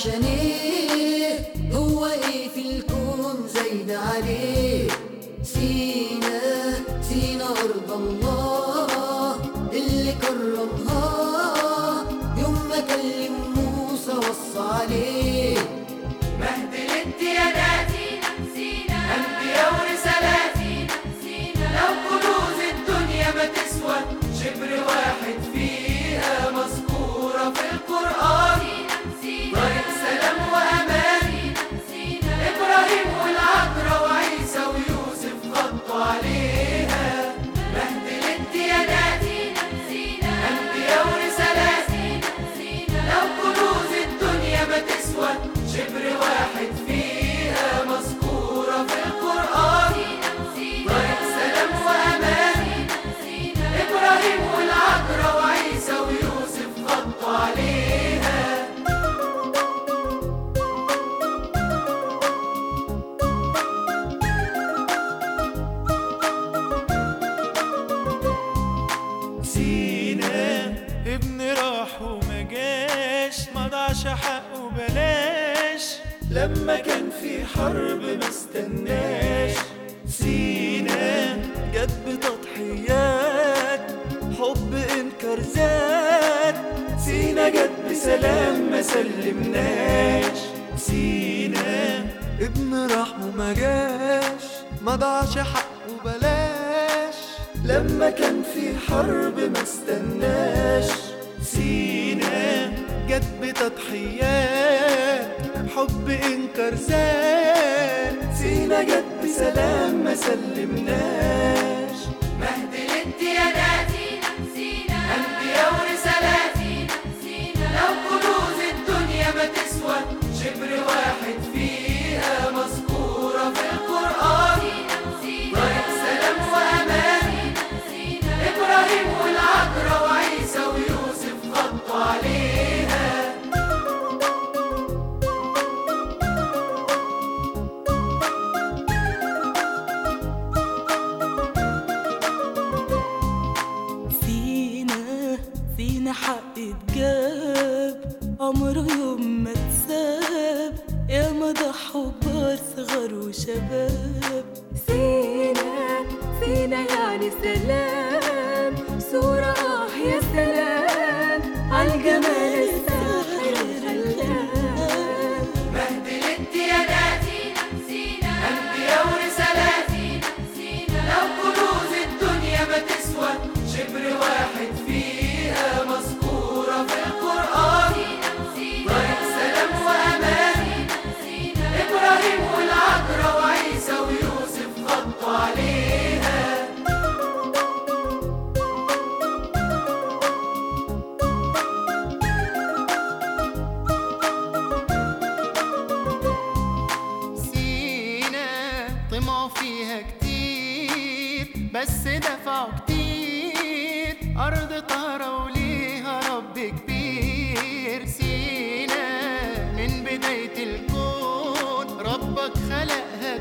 عشان ايه؟ هو ايه في الكون زايد عليه؟ سينا سينا أرض الله اللي كرمها يوم ما كلم موسى وصى عليه. مهد الديانات أنبياء ورسالات، لو كنوز الدنيا ما تسوى شبر واحد فيها مذكورة في القرآن. طريق سلام وأمان، إبراهيم والعذراء وعيسى ويوسف غطوا عليها. مهد الديانات أنبياء ورسالات، لو كنوز الدنيا ما تسوى شبر واحد فيها مذكورة في القرآن. طريق سلام وأمان، إبراهيم والعذراء وعيسى ويوسف غطوا عليها. سينا ابن راح وما جاش، ما ضاعش حقه بلاش لما كان في حرب ما استناش. سينا جت بتضحيات، حب انكر زاد. سينا جت بسلام ما سلمناش. سينا ابن راح وما جاش، ما ضاعش حقه بلاش لما كان في حرب ما استناش. سينا جت بتضحيات، حب انكر زاد. سينا جت بسلام ما سلمناش. مهد الديانات أنبياء ورسالات، لو كنوز الدنيا ما تسوى شبر واحد فيها مذكورة في القرآن. طريق سلام وأمان، إبراهيم والعذراء وعيسى ويوسف غطوا عليها. سينا حق اتجاب، عمره يوم ما اتساب. يا ما ضحوا كبار صغار وشباب. سينا يعني سلام، صورة يا سلام عالجمال الساحر الخلاب. مهد الديانات أنبياء ورسالات، لو كنوز الدنيا ما تسوى شبر واحد فيها مذكورة في القرآن. طريق سلام وأمان، إبراهيم والعذراء وعيسى ويوسف غطوا عليها. سينا طمعوا فيها كتير بس دفعوا كتير، أرض طهرة وليها رب كبير. سينا من بداية الكون ربك خلقها